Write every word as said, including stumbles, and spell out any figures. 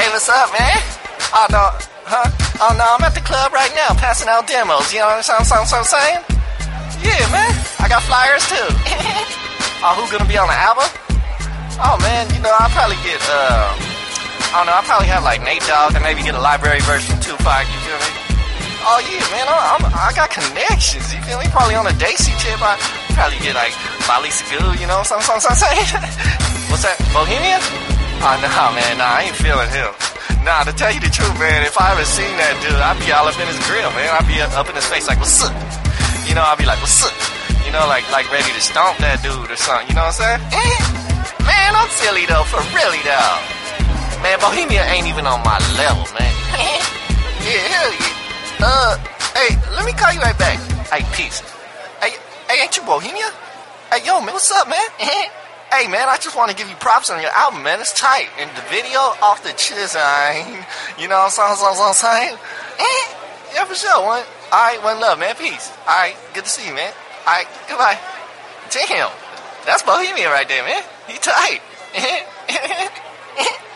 Hey, what's up, man? Oh, no, huh? Oh, no, I'm at the club right now passing out demos. You know what I'm, what I'm saying? Yeah, man. I got flyers, too. Oh, who gonna be on the album? Oh, man, you know, I'll probably get, uh, I don't know, I'll probably have, like, Nate Dogg and maybe get a library version of Tupac, you feel me? Oh, yeah, man, I'm, I got connections, you feel me? Probably on a Daisy tip, I probably get, like, Lisa Goo, you know what I'm saying? What's that, Bohemian? Oh, nah, man, nah, I ain't feeling him. Nah, to tell you the truth, man, if I ever seen that dude, I'd be all up in his grill, man. I'd be up in his face like, what's up? You know, I'd be like, what's up? You know, like, like ready to stomp that dude or something, you know what I'm saying? Man, I'm silly, though, for really, though. Man, Bohemia ain't even on my level, man. Yeah, hell yeah. Uh, hey, let me call you right back. Hey, peace. Hey, hey, ain't you Bohemia? Hey, yo, man, what's up, man? Hey, man, I just want to give you props on your album, man. It's tight. And the video off the chisine. You know what I'm saying? Yeah, for sure. One, all right, one love, man. Peace. All right, good to see you, man. All right, goodbye. Damn, that's Bohemia right there, man. He tight.